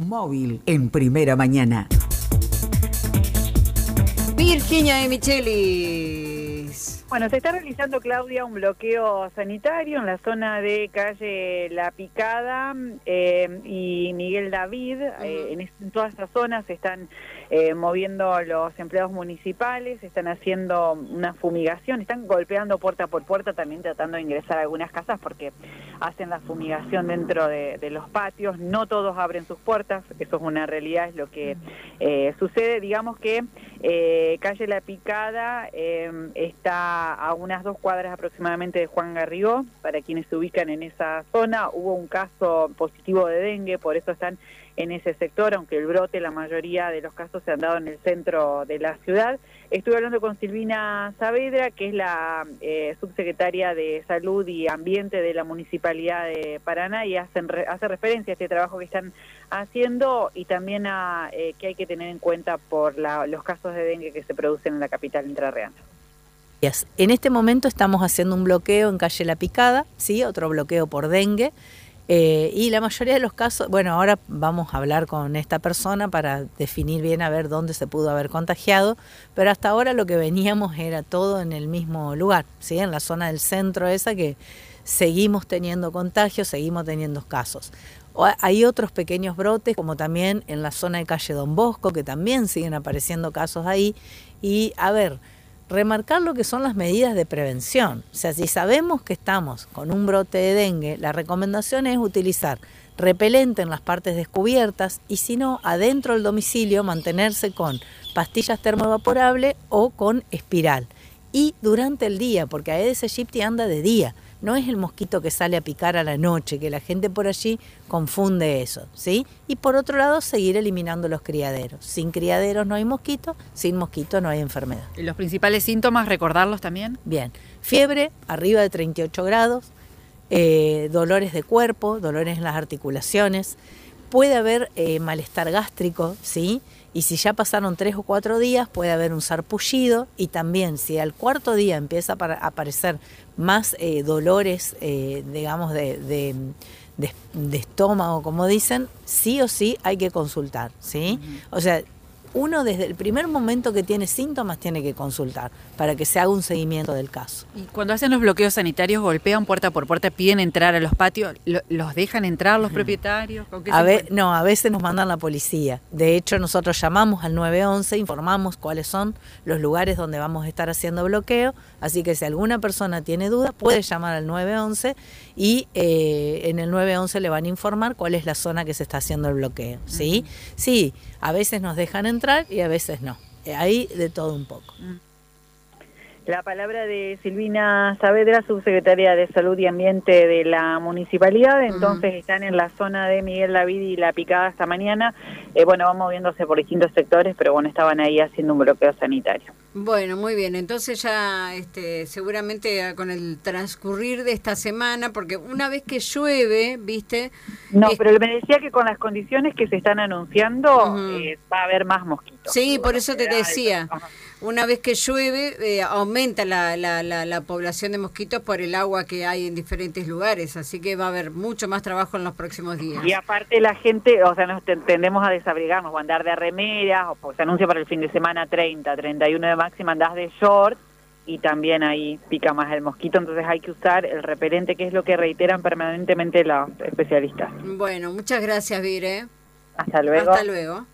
Móvil en Primera Mañana. Virginia de Michelis. Bueno, se está realizando, Claudia, un bloqueo sanitario en la zona de calle La Picada y Miguel David. En todas estas zonas se están moviendo los empleados municipales, están haciendo una fumigación, están golpeando puerta por puerta, también tratando de ingresar a algunas casas porque hacen la fumigación dentro de los patios. No todos abren sus puertas, eso es una realidad, es lo que sucede. Digamos que calle La Picada está a unas 2 cuadras aproximadamente de Juan Garrigó. Para quienes se ubican en esa zona, hubo un caso positivo de dengue, por eso están en ese sector, aunque el brote, la mayoría de los casos se han dado en el centro de la ciudad. Estuve hablando con Silvina Saavedra, que es la subsecretaria de Salud y Ambiente de la Municipalidad de Paraná, y hace referencia a este trabajo que están haciendo y también a que hay que tener en cuenta por los casos de dengue que se producen en la capital entrerriana. En este momento estamos haciendo un bloqueo en calle La Picada, ¿sí? Otro bloqueo por dengue. Y la mayoría de los casos, bueno, ahora vamos a hablar con esta persona para definir bien a ver dónde se pudo haber contagiado, pero hasta ahora lo que veníamos era todo en el mismo lugar, ¿sí? En la zona del centro esa que seguimos teniendo contagios, seguimos teniendo casos. Hay otros pequeños brotes, como también en la zona de calle Don Bosco, que también siguen apareciendo casos ahí. Y a ver, remarcar lo que son las medidas de prevención. O sea, si sabemos que estamos con un brote de dengue, la recomendación es utilizar repelente en las partes descubiertas y si no, adentro del domicilio mantenerse con pastillas termoevaporables o con espiral. Y durante el día, porque Aedes aegypti anda de día, no es el mosquito que sale a picar a la noche, que la gente por allí confunde eso, ¿sí? Y por otro lado, seguir eliminando los criaderos. Sin criaderos no hay mosquito, sin mosquito no hay enfermedad. ¿Y los principales síntomas, recordarlos también? Bien, fiebre arriba de 38 grados, dolores de cuerpo, dolores en las articulaciones, puede haber malestar gástrico, ¿sí? Y si ya pasaron 3 o 4 días, puede haber un sarpullido y también si al 4.º día empieza a aparecer más dolores, digamos, de estómago, como dicen, sí o sí hay que consultar, ¿sí? O sea, uno desde el primer momento que tiene síntomas tiene que consultar para que se haga un seguimiento del caso. Y cuando hacen los bloqueos sanitarios, golpean puerta por puerta, piden entrar a los patios, ¿los dejan entrar los propietarios? No, a veces nos mandan la policía. De hecho, nosotros llamamos al 911, informamos cuáles son los lugares donde vamos a estar haciendo bloqueo, así que si alguna persona tiene dudas, puede llamar al 911 y en el 911 le van a informar cuál es la zona que se está haciendo el bloqueo, ¿sí? Sí, a veces nos dejan entrar y a veces no. Ahí de todo un poco. La palabra de Silvina Saavedra, subsecretaria de Salud y Ambiente de la Municipalidad. Entonces están en la zona de Miguel David y La Picada esta mañana. Bueno, van moviéndose por distintos sectores, pero bueno, estaban ahí haciendo un bloqueo sanitario. Bueno, muy bien. Entonces ya seguramente con el transcurrir de esta semana, porque una vez que llueve, ¿viste? No, pero me decía que con las condiciones que se están anunciando va a haber más mosquitos. Sí, por eso te decía. Una vez que llueve, aumenta la población de mosquitos por el agua que hay en diferentes lugares, así que va a haber mucho más trabajo en los próximos días. Y aparte la gente, o sea, nos tendemos a desabrigarnos, o a andar de remeras, o pues, se anuncia para el fin de semana 30, 31 de máxima, andás de short, y también ahí pica más el mosquito, entonces hay que usar el repelente, que es lo que reiteran permanentemente los especialistas. Bueno, muchas gracias, Vir. Hasta luego. Hasta luego.